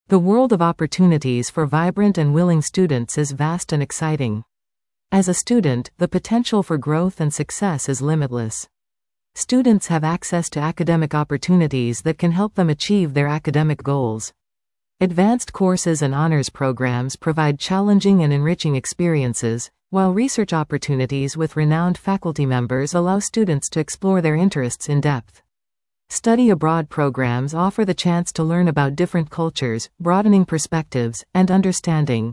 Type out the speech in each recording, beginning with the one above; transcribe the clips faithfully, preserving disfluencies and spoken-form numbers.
The world of opportunities for vibrant and willing students is vast and exciting. As a student, the potential for growth and success is limitless. Students have access to academic opportunities that can help them achieve their academic goals. Advanced courses and honors programs provide challenging and enriching experiences, while research opportunities with renowned faculty members allow students to explore their interests in depth. Study abroad programs offer the chance to learn about different cultures, broadening perspectives and understanding.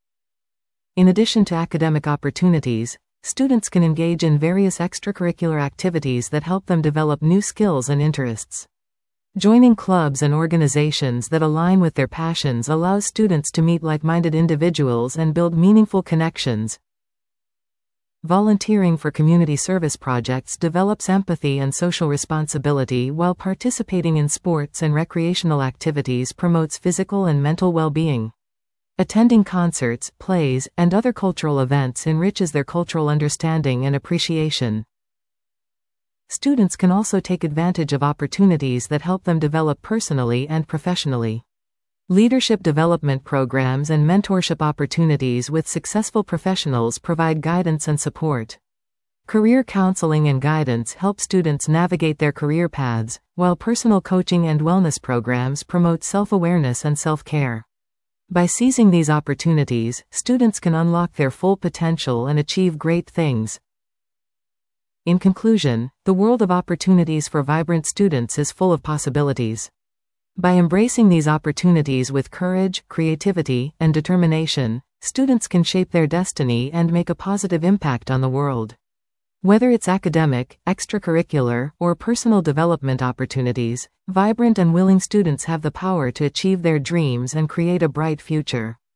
In addition to academic opportunities, students can engage in various extracurricular activities that help them develop new skills and interests. Joining clubs and organizations that align with their passions allows students to meet like-minded individuals and build meaningful connections. Volunteering for community service projects develops empathy and social responsibility, while participating in sports and recreational activities promotes physical and mental well-being. Attending concerts, plays, and other cultural events enriches their cultural understanding and appreciation. Students can also take advantage of opportunities that help them develop personally and professionally. Leadership development programs and mentorship opportunities with successful professionals provide guidance and support. Career counseling and guidance help students navigate their career paths, while personal coaching and wellness programs promote self-awareness and self-care. By seizing these opportunities, students can unlock their full potential and achieve great things. In conclusion, the world of opportunities for vibrant students is full of possibilities. By embracing these opportunities with courage, creativity, and determination, students can shape their destiny and make a positive impact on the world. Whether it's academic, extracurricular, or personal development opportunities, vibrant and willing students have the power to achieve their dreams and create a bright future.